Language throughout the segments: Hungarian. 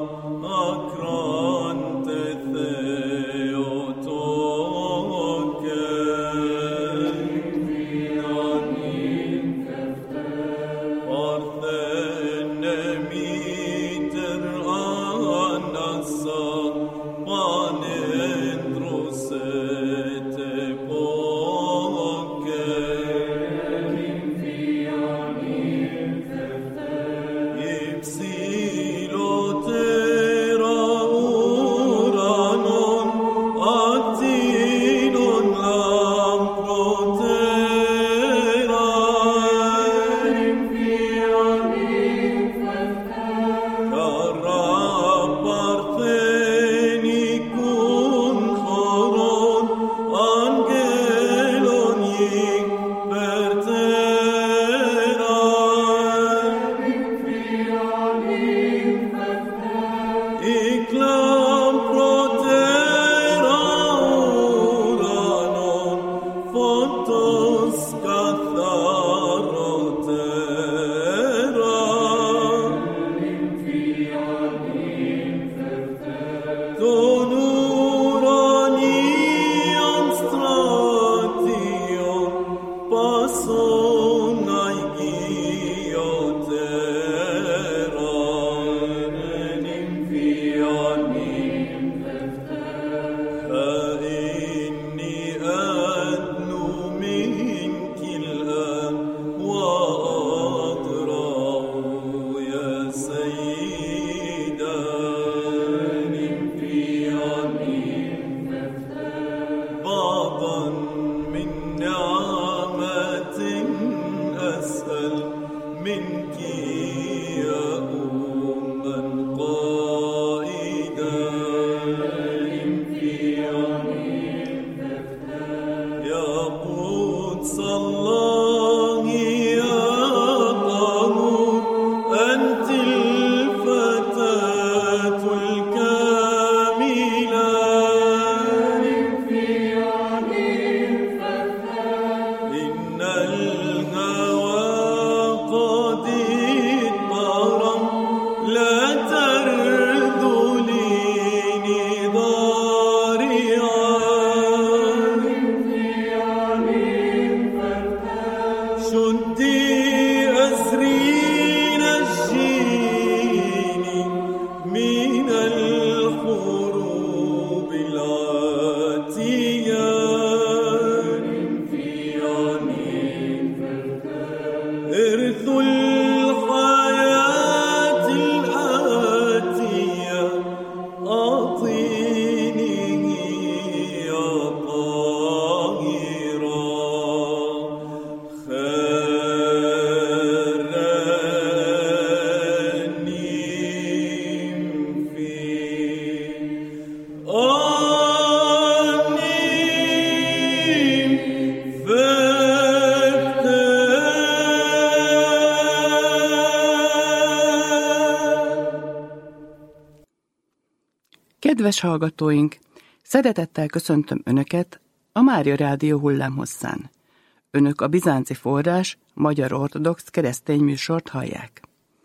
Kedves hallgatóink, szeretettel köszöntöm Önöket a Mária Rádió hullámhosszán. Önök a Bizánci Forrás magyar ortodox keresztény műsort hallják.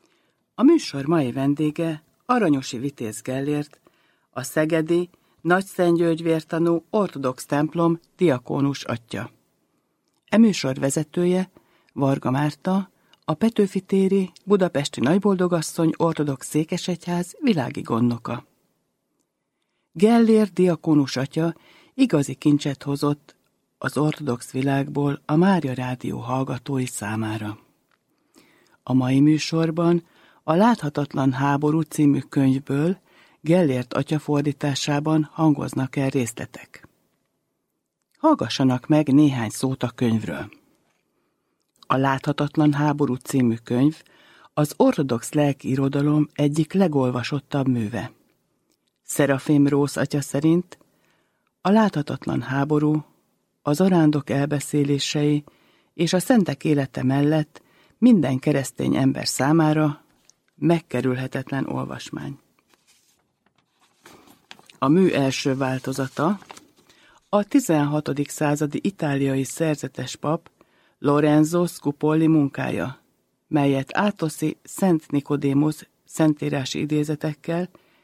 A műsor mai vendége Aranyosi Vitéz Gellért, a szegedi Nagyszentgyörgy-vértanú ortodox templom diakónus atyja. E műsor vezetője Varga Márta, a Petőfi téri budapesti Nagyboldogasszony ortodox székesegyház világi gondnoka. Gellért diakónus atya igazi kincset hozott az ortodox világból a Mária Rádió hallgatói számára. A mai műsorban a Láthatatlan háború című könyvből Gellért atya fordításában hangoznak el részletek. Hallgassanak meg néhány szót a könyvről. A Láthatatlan háború című könyv az ortodox lelkiirodalom egyik legolvasottabb műve. Szerafém Rósz atya szerint a láthatatlan háború, az arándok elbeszélései és a szentek élete mellett minden keresztény ember számára megkerülhetetlen olvasmány. A mű első változata a 16. századi itáliai szerzetes pap Lorenzo Scupoli munkája, melyet Átoszi Szent Nikodémosz szentírási idézetekkel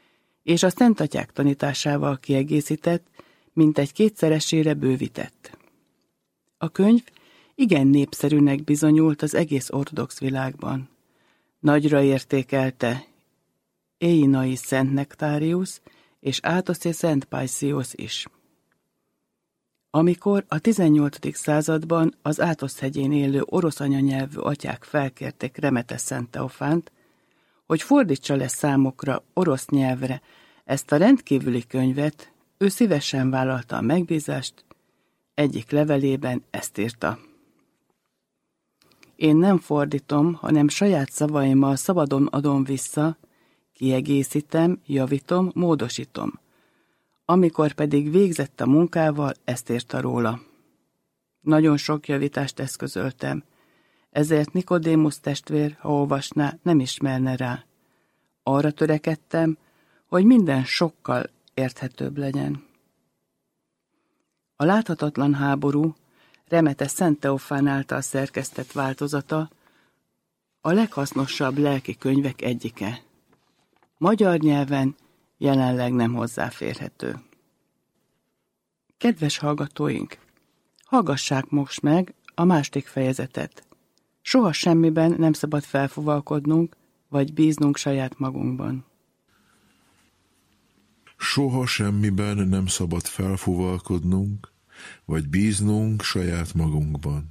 és a szentatyák tanításával kiegészített, mintegy 2-szeresére bővített. A könyv igen népszerűnek bizonyult az egész ortodox világban. Nagyra értékelte Éinai Szent Nektárius és Átoszi Szent Pajsziusz is. Amikor a 18. században az Átosz-hegyén élő orosz anyanyelvű atyák felkérték Remetes Szent Teofánt, hogy fordítsa le számukra orosz nyelvre ezt a rendkívüli könyvet, ő szívesen vállalta a megbízást, egyik levelében ezt írta. Én nem fordítom, hanem saját szavaimmal szabadon adom vissza, kiegészítem, javítom, módosítom. Amikor pedig végzett a munkával, ezt írta róla. Nagyon sok javítást eszközöltem, ezért Nikodémusz testvér, ha olvasná, nem ismerne rá. Arra törekedtem, hogy minden sokkal érthetőbb legyen. A láthatatlan háború Remetes Szent Teofán által szerkesztett változata a leghasznosabb lelki könyvek egyike. Magyar nyelven jelenleg nem hozzáférhető. Kedves hallgatóink, hallgassák most meg a második fejezetet. Soha semmiben nem szabad felfuvalkodnunk, vagy bíznunk saját magunkban. Soha semmiben nem szabad felfuvalkodnunk, vagy bíznunk saját magunkban.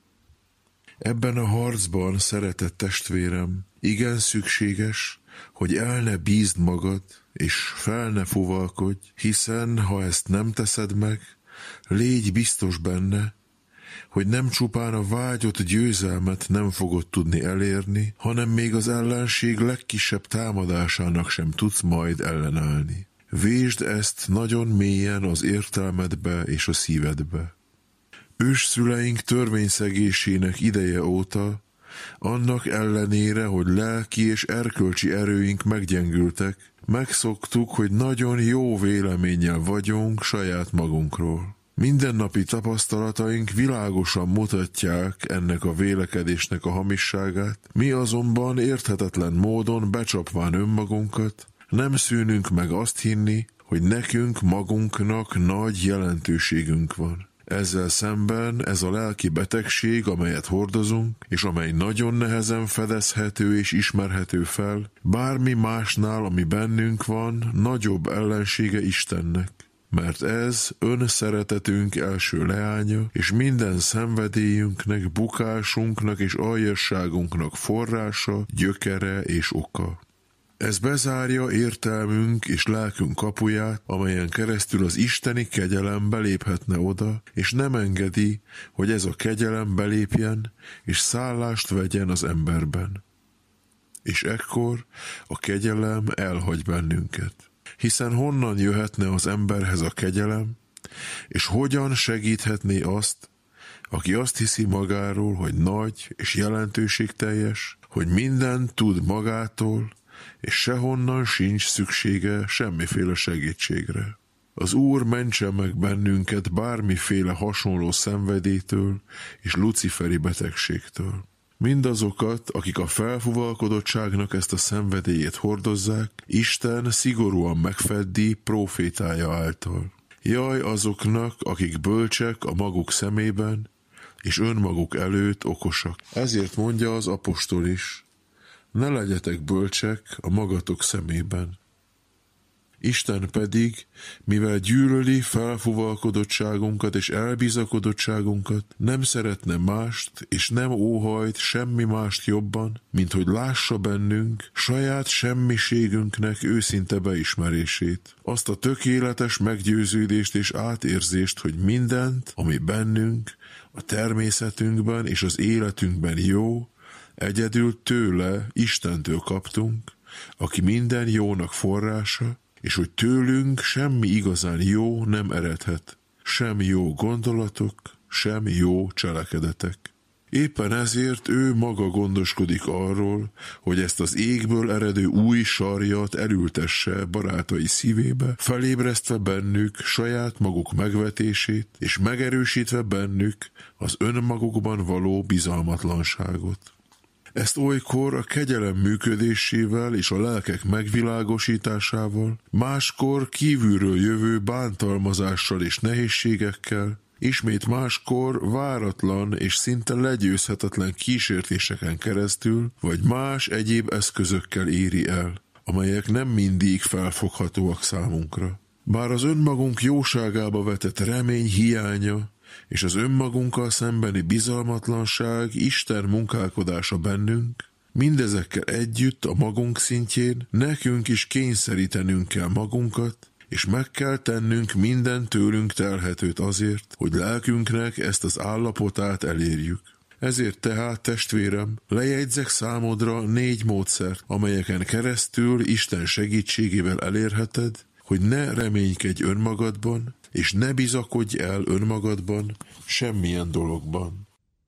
Ebben a harcban, szeretett testvérem, igen szükséges, hogy el ne bízd magad, és fel ne fuvalkodj, hiszen ha ezt nem teszed meg, légy biztos benne, hogy nem csupán a vágyott győzelmet nem fogod tudni elérni, hanem még az ellenség legkisebb támadásának sem tudsz majd ellenállni. Vésd ezt nagyon mélyen az értelmedbe és a szívedbe. Ősszüleink törvényszegésének ideje óta, annak ellenére, hogy lelki és erkölcsi erőink meggyengültek, megszoktuk, hogy nagyon jó véleménnyel vagyunk saját magunkról. Mindennapi tapasztalataink világosan mutatják ennek a vélekedésnek a hamisságát, mi azonban érthetetlen módon becsapván önmagunkat, nem szűnünk meg azt hinni, hogy nekünk magunknak nagy jelentőségünk van. Ezzel szemben ez a lelki betegség, amelyet hordozunk, és amely nagyon nehezen fedezhető és ismerhető fel, bármi másnál, ami bennünk van, nagyobb ellensége Istennek. Mert ez önszeretetünk első leánya, és minden szenvedélyünknek, bukásunknak és aljasságunknak forrása, gyökere és oka. Ez bezárja értelmünk és lelkünk kapuját, amelyen keresztül az isteni kegyelem beléphetne oda, és nem engedi, hogy ez a kegyelem belépjen, és szállást vegyen az emberben. És ekkor a kegyelem elhagy bennünket. Hiszen honnan jöhetne az emberhez a kegyelem, és hogyan segíthetné azt, aki azt hiszi magáról, hogy nagy és jelentőségteljes, hogy mindent tud magától, és sehonnan sincs szüksége semmiféle segítségre. Az Úr mentse meg bennünket bármiféle hasonló szenvedélytől és luciferi betegségtől. Mindazokat, akik a felfuvalkodottságnak ezt a szenvedélyét hordozzák, Isten szigorúan megfeddi prófétája által. Jaj azoknak, akik bölcsek a maguk szemében, és önmaguk előtt okosak. Ezért mondja az apostol is, ne legyetek bölcsek a magatok szemében. Isten pedig, mivel gyűlöli felfuvalkodottságunkat és elbizakodottságunkat, nem szeretne mást, és nem óhajt semmi mást jobban, mint hogy lássa bennünk saját semmiségünknek őszinte beismerését. Azt a tökéletes meggyőződést és átérzést, hogy mindent, ami bennünk, a természetünkben és az életünkben jó, egyedül tőle, Istentől kaptunk, aki minden jónak forrása, és hogy tőlünk semmi igazán jó nem eredhet, sem jó gondolatok, sem jó cselekedetek. Éppen ezért ő maga gondoskodik arról, hogy ezt az égből eredő új sarjat elültesse barátai szívébe, felébresztve bennük saját maguk megvetését, és megerősítve bennük az önmagukban való bizalmatlanságot. Ezt olykor a kegyelem működésével és a lelkek megvilágosításával, máskor kívülről jövő bántalmazással és nehézségekkel, ismét máskor váratlan és szinte legyőzhetetlen kísértéseken keresztül, vagy más egyéb eszközökkel éri el, amelyek nem mindig felfoghatóak számunkra. Bár az önmagunk jóságába vetett remény hiánya és az önmagunkkal szembeni bizalmatlanság Isten munkálkodása bennünk, mindezekkel együtt a magunk szintjén nekünk is kényszerítenünk kell magunkat, és meg kell tennünk minden tőlünk telhetőt azért, hogy lelkünknek ezt az állapotát elérjük. Ezért tehát, testvérem, lejegyzek számodra 4 módszert, amelyeken keresztül Isten segítségével elérheted, hogy ne reménykedj önmagadban, és ne bizakodj el önmagadban semmilyen dologban.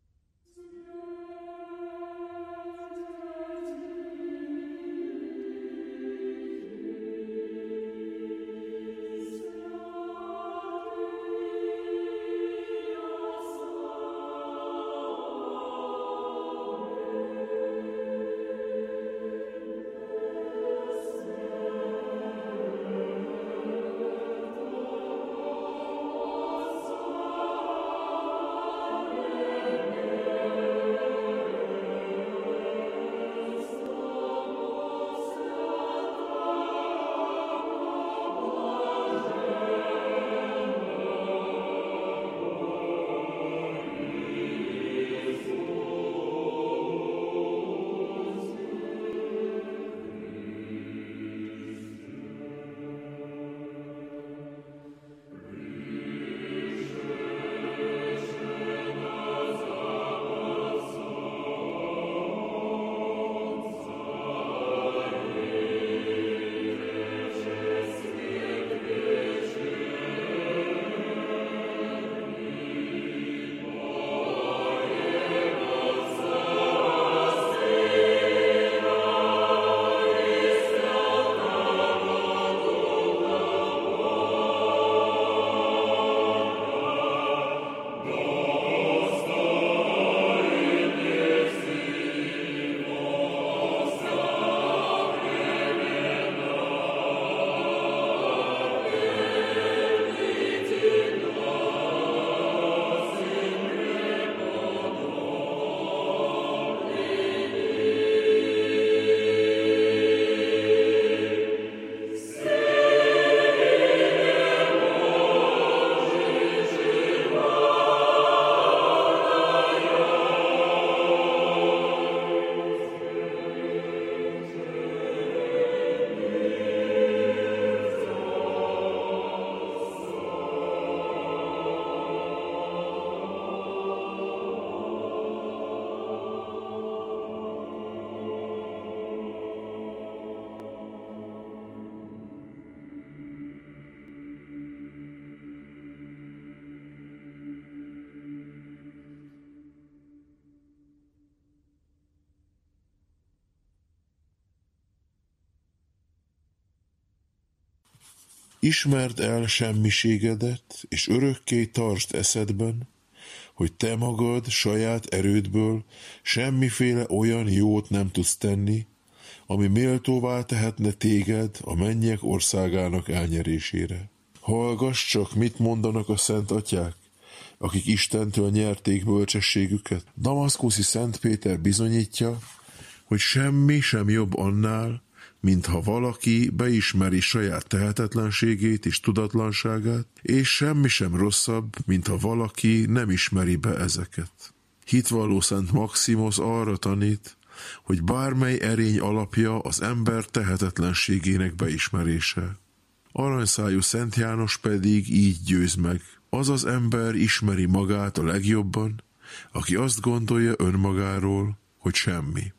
Ismerd el semmiségedet, és örökké tartsd eszedben, hogy te magad saját erődből semmiféle olyan jót nem tudsz tenni, ami méltóvá tehetne téged a mennyek országának elnyerésére. Hallgass csak, mit mondanak a szent atyák, akik Istentől nyerték bölcsességüket. Damaszkuszi Szent Péter bizonyítja, hogy semmi sem jobb annál, mintha valaki beismeri saját tehetetlenségét és tudatlanságát, és semmi sem rosszabb, mintha valaki nem ismeri be ezeket. Hitvalló Szent Maximosz arra tanít, hogy bármely erény alapja az ember tehetetlenségének beismerése. Aranyszájú Szent János pedig így győz meg. Az az ember ismeri magát a legjobban, aki azt gondolja önmagáról, hogy semmi.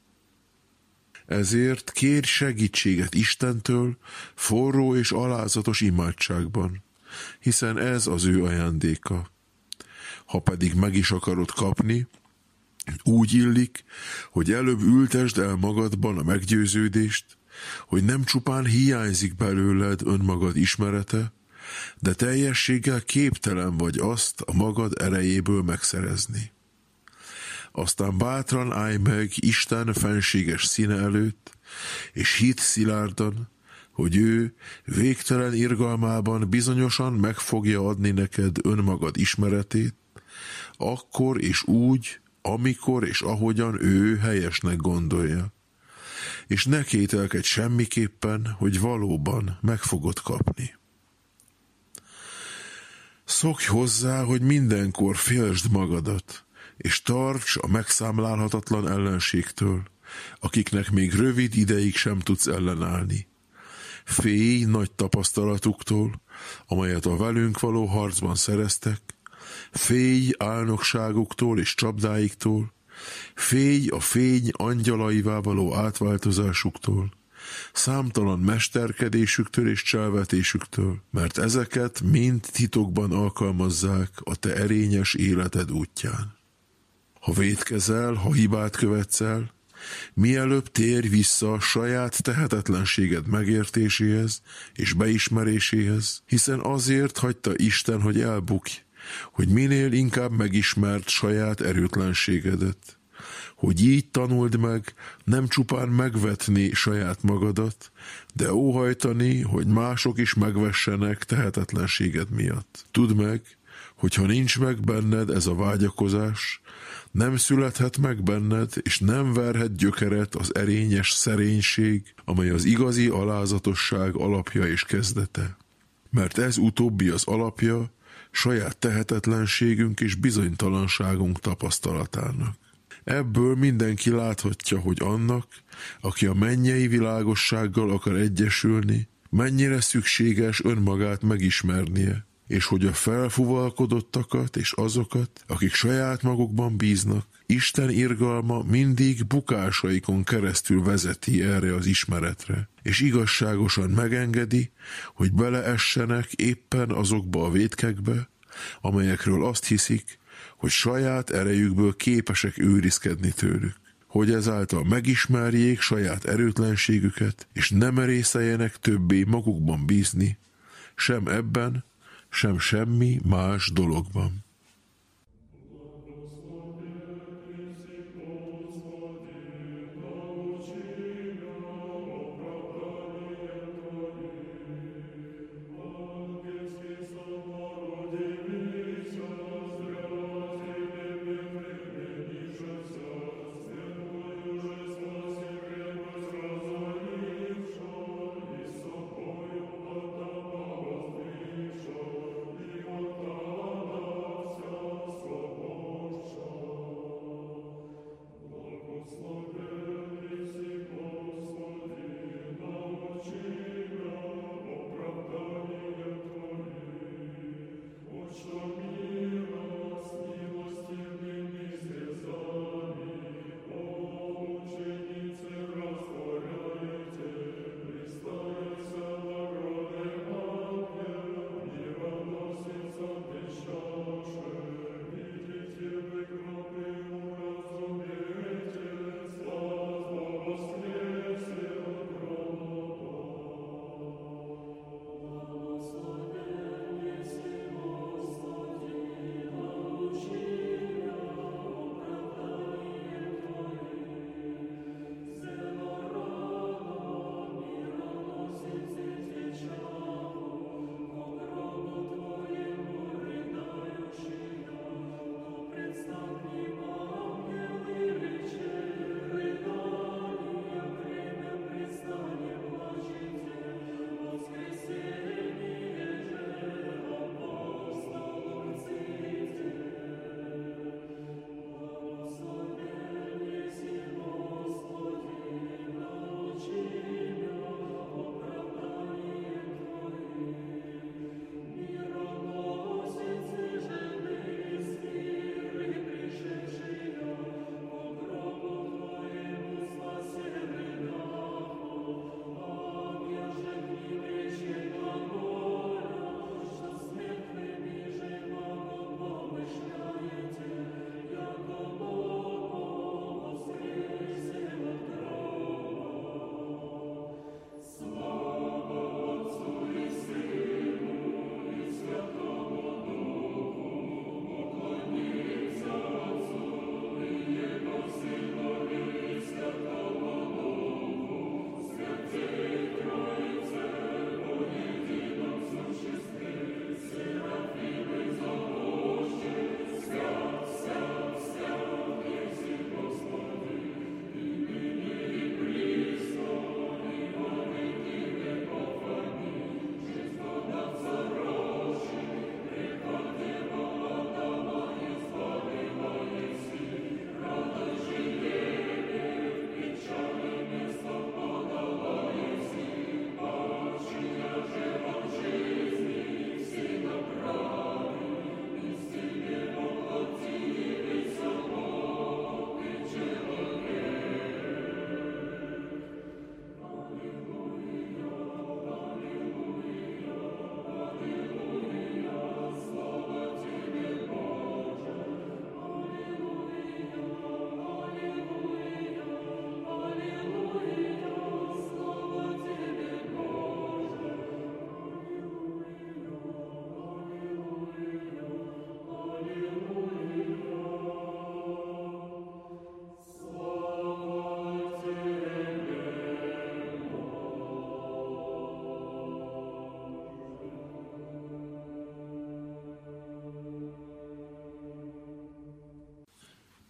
Ezért kérj segítséget Istentől forró és alázatos imádságban, hiszen ez az ő ajándéka. Ha pedig meg is akarod kapni, úgy illik, hogy előbb ültesd el magadban a meggyőződést, hogy nem csupán hiányzik belőled önmagad ismerete, de teljességgel képtelen vagy azt a magad erejéből megszerezni. aztán bátran állj meg Isten fenséges színe előtt, és hidd szilárdan, hogy ő végtelen irgalmában bizonyosan meg fogja adni neked önmagad ismeretét, akkor és úgy, amikor és ahogyan ő helyesnek gondolja. És ne kételkedj semmiképpen, hogy valóban meg fogod kapni. Szokj hozzá, hogy mindenkor félsd magadat, és tarts a megszámlálhatatlan ellenségtől, akiknek még rövid ideig sem tudsz ellenállni. Félj nagy tapasztalatuktól, amelyet a velünk való harcban szereztek, félj álnokságuktól és csapdáiktól, félj a fény angyalaivá való átváltozásuktól, számtalan mesterkedésüktől és cselvetésüktől, mert ezeket mind titokban alkalmazzák a te erényes életed útján. Ha vétkezel, ha hibát követsz el, mielőbb térj vissza a saját tehetetlenséged megértéséhez és beismeréséhez, hiszen azért hagyta Isten, hogy elbukj, hogy minél inkább megismerd saját erőtlenségedet. Hogy így tanuld meg nem csupán megvetni saját magadat, de óhajtani, hogy mások is megvessenek tehetetlenséged miatt. Tudd meg, hogy ha nincs meg benned ez a vágyakozás, nem születhet meg benned, és nem verhet gyökeret az erényes szerénység, amely az igazi alázatosság alapja és kezdete. Mert ez utóbbi az alapja saját tehetetlenségünk és bizonytalanságunk tapasztalatának. Ebből mindenki láthatja, hogy annak, aki a mennyei világossággal akar egyesülni, mennyire szükséges önmagát megismernie, és hogy a felfuvalkodottakat és azokat, akik saját magukban bíznak, Isten irgalma mindig bukásaikon keresztül vezeti erre az ismeretre, és igazságosan megengedi, hogy beleessenek éppen azokba a vétkekbe, amelyekről azt hiszik, hogy saját erejükből képesek őrizkedni tőlük, hogy ezáltal megismerjék saját erőtlenségüket, és ne merészeljenek többé magukban bízni, sem ebben, sem semmi más dologban.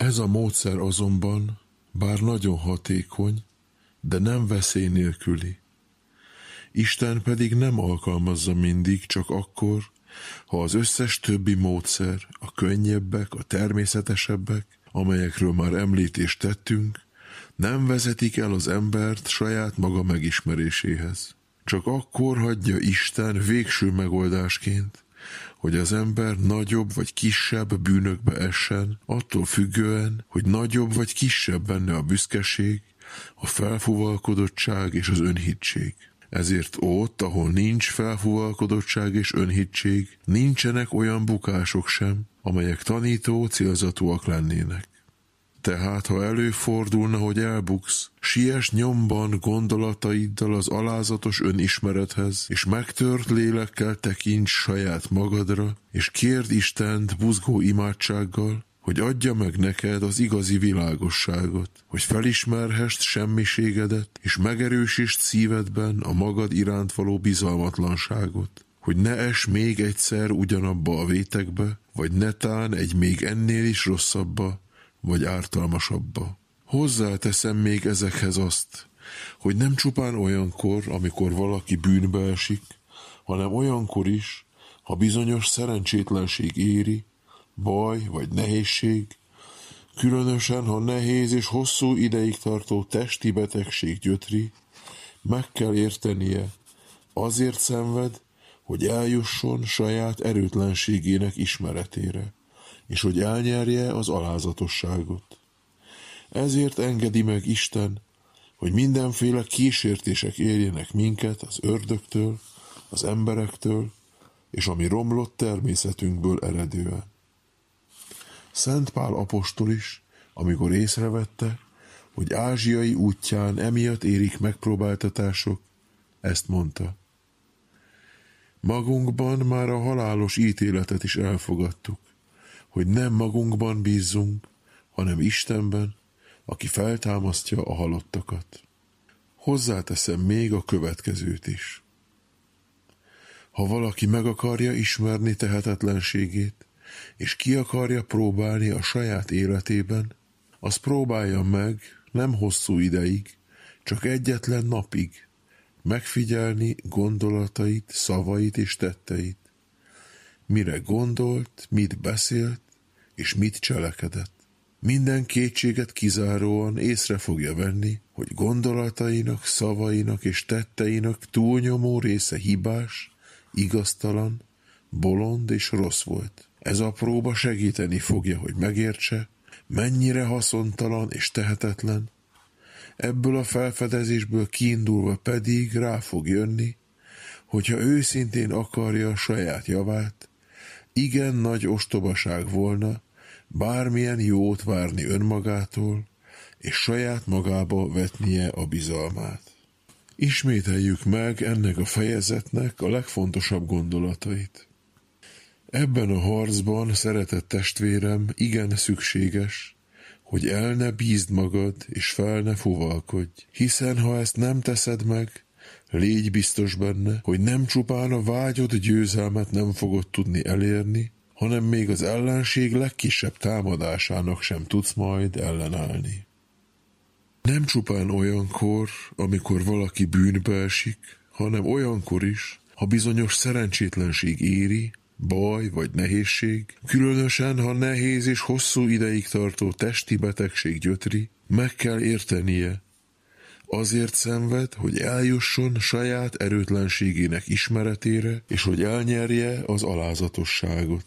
Ez a módszer azonban, bár nagyon hatékony, de nem veszély nélküli. Isten pedig nem alkalmazza mindig, csak akkor, ha az összes többi módszer, a könnyebbek, a természetesebbek, amelyekről már említést tettünk, nem vezetik el az embert saját maga megismeréséhez. Csak akkor hagyja Isten végső megoldásként, hogy az ember nagyobb vagy kisebb bűnökbe essen, attól függően, hogy nagyobb vagy kisebb benne a büszkeség, a felfúvalkodottság és az önhittség. Ezért ott, ahol nincs felfúvalkodottság és önhittség, nincsenek olyan bukások sem, amelyek tanító célzatúak lennének. Tehát, ha előfordulna, hogy elbuksz, siess nyomban gondolataiddal az alázatos önismerethez, és megtört lélekkel tekints saját magadra, és kérd Istent buzgó imádsággal, hogy adja meg neked az igazi világosságot, hogy felismerhest semmiségedet, és megerősítsd szívedben a magad iránt való bizalmatlanságot, hogy ne ess még egyszer ugyanabba a vétekbe, vagy netán egy még ennél is rosszabba, vagy ártalmasabba. Hozzáteszem még ezekhez azt, hogy nem csupán olyankor, amikor valaki bűnbe esik, hanem olyankor is, ha bizonyos szerencsétlenség éri, baj vagy nehézség, különösen, ha nehéz és hosszú ideig tartó testi betegség gyötri, meg kell értenie, azért szenved, hogy eljusson saját erőtlenségének ismeretére, és hogy elnyerje az alázatosságot. Ezért engedi meg Isten, hogy mindenféle kísértések érjenek minket az ördögtől, az emberektől, és a mi romlott természetünkből eredően. Szent Pál apostol is, amikor észrevette, hogy ázsiai útján emiatt érik megpróbáltatások, ezt mondta: magunkban már a halálos ítéletet is elfogadtuk, hogy nem magunkban bízzunk, hanem Istenben, aki feltámasztja a halottakat. Hozzáteszem még a következőt is. Ha valaki meg akarja ismerni tehetetlenségét, és ki akarja próbálni a saját életében, az próbálja meg nem hosszú ideig, csak egyetlen napig megfigyelni gondolatait, szavait és tetteit. Mire gondolt, mit beszélt, és mit cselekedett. Minden kétséget kizáróan észre fogja venni, hogy gondolatainak, szavainak és tetteinek túlnyomó része hibás, igaztalan, bolond és rossz volt. Ez a próba segíteni fogja, hogy megértse, mennyire haszontalan és tehetetlen. Ebből a felfedezésből kiindulva pedig rá fog jönni, hogyha őszintén akarja a saját javát, igen nagy ostobaság volna bármilyen jót várni önmagától, és saját magába vetnie a bizalmát. Ismételjük meg ennek a fejezetnek a legfontosabb gondolatait. Ebben a harcban, szeretett testvérem, igen szükséges, hogy el ne bízd magad, és fel ne fuvalkodj, hiszen ha ezt nem teszed meg, légy biztos benne, hogy nem csupán a vágyod győzelmet nem fogod tudni elérni, hanem még az ellenség legkisebb támadásának sem tudsz majd ellenállni. Nem csupán olyankor, amikor valaki bűnbe esik, hanem olyankor is, ha bizonyos szerencsétlenség éri, baj vagy nehézség, különösen, ha nehéz és hosszú ideig tartó testi betegség gyötri, meg kell értenie. Azért szenved, hogy eljusson saját erőtlenségének ismeretére, és hogy elnyerje az alázatosságot.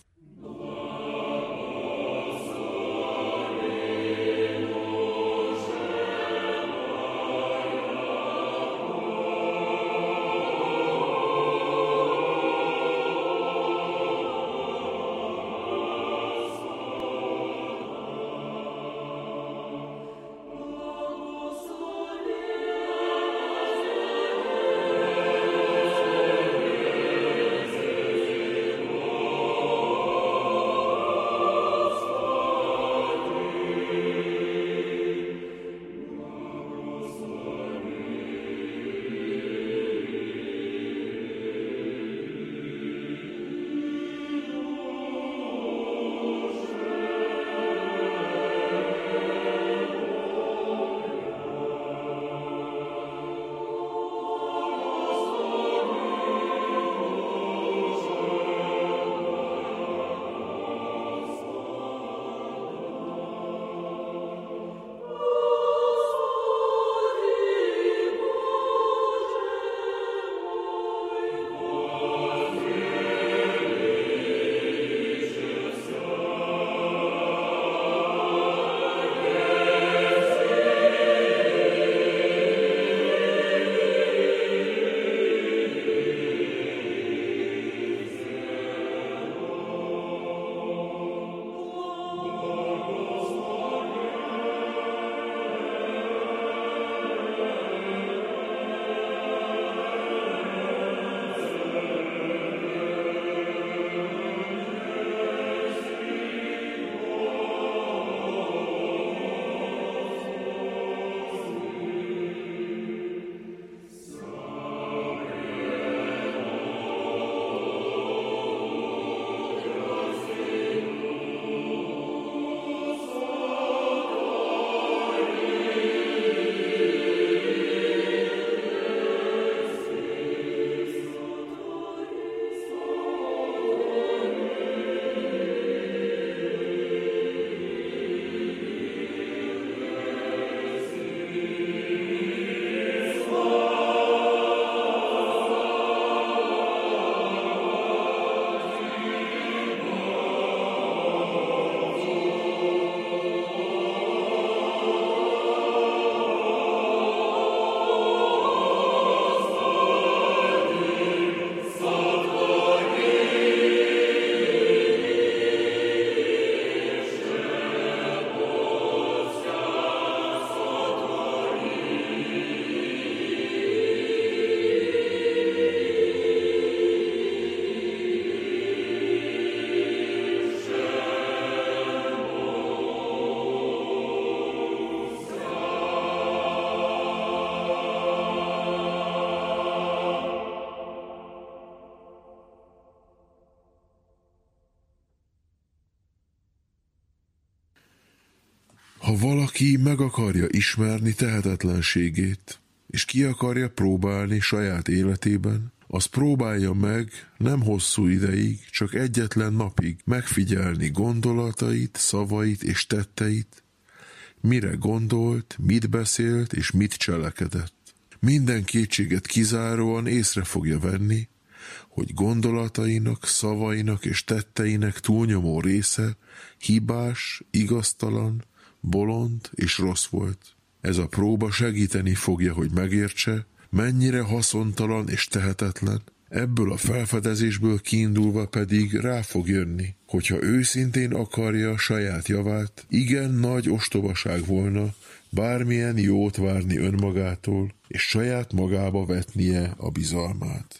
Ha valaki meg akarja ismerni tehetetlenségét, és ki akarja próbálni saját életében, az próbálja meg nem hosszú ideig, csak egyetlen napig megfigyelni gondolatait, szavait és tetteit, mire gondolt, mit beszélt és mit cselekedett. Minden kétséget kizáróan észre fogja venni, hogy gondolatainak, szavainak és tetteinek túlnyomó része hibás, igaztalan, bolond és rossz volt. Ez a próba segíteni fogja, hogy megértse, mennyire haszontalan és tehetetlen, ebből a felfedezésből kiindulva pedig rá fog jönni, hogyha őszintén akarja saját javát, igen nagy ostobaság volna bármilyen jót várni önmagától, és saját magába vetnie a bizalmát.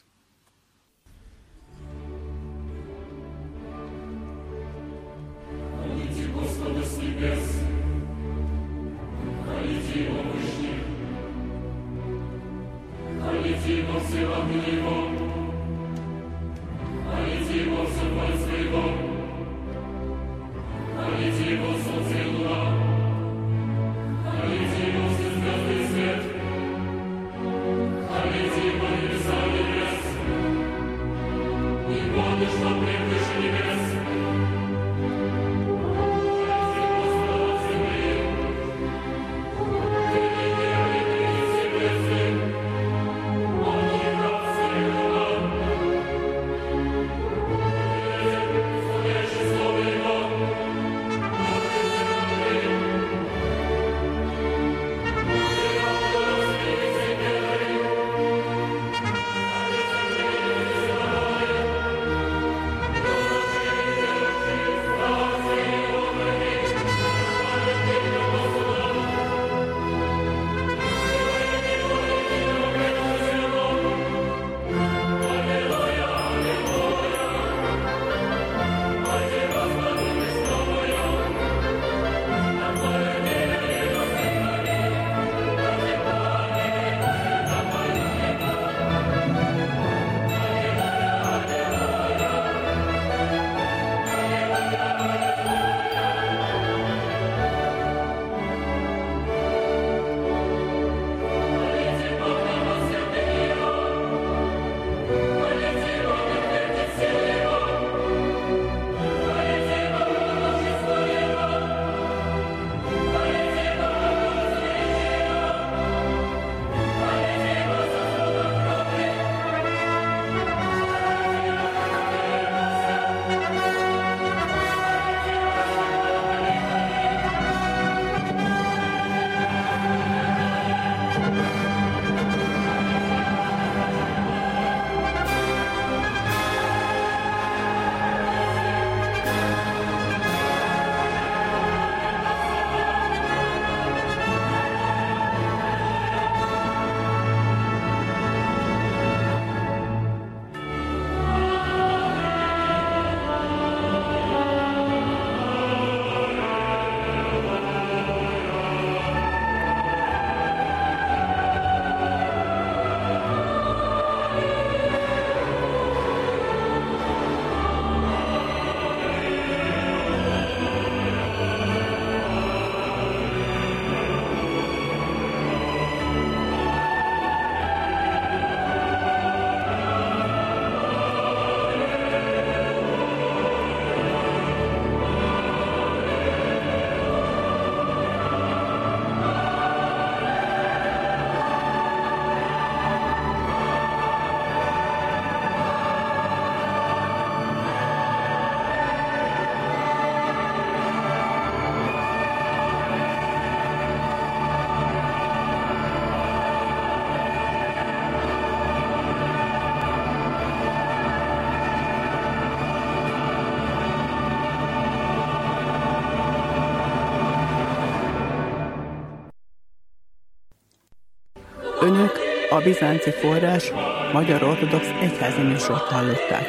Önök a Bizánci Forrás magyar ortodox egyházi műsort hallották.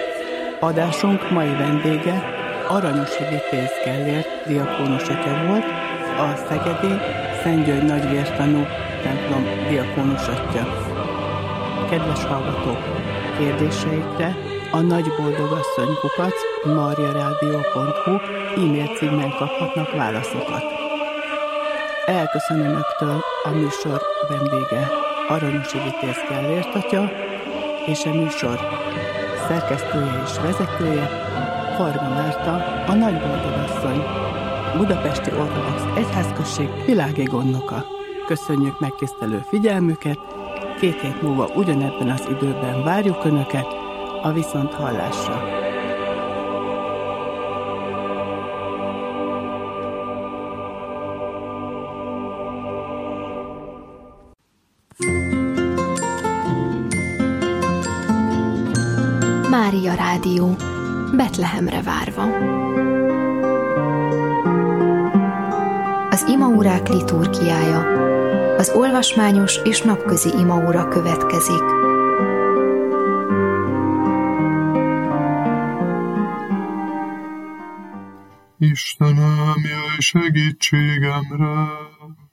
Adásunk mai vendége Aranyosi Vitéz Gellért diakónus atya volt, a szegedi Szent György Nagyvértanú templom diakónus atya. Kedves hallgatók, kérdéseikre a nagyboldogasszony@mariaradio.hu e-mail címen kaphatnak válaszokat. elköszön önöktől a műsor vendége, Aranyosi Vitéz Gellért atya, és a műsor szerkesztője és vezetője, Varga Márta, a Nagyboldogasszony, Budapesti Ortodox Egyházközség világi gondnoka. Köszönjük megtisztelő figyelmüket, 2 hét múlva ugyanebben az időben várjuk Önöket a viszonthallásra. Mária Rádió, Betlehemre várva. Az imaórák liturgiája, az olvasmányos és napközi imaóra következik. Istenem, jöjj segítségemre!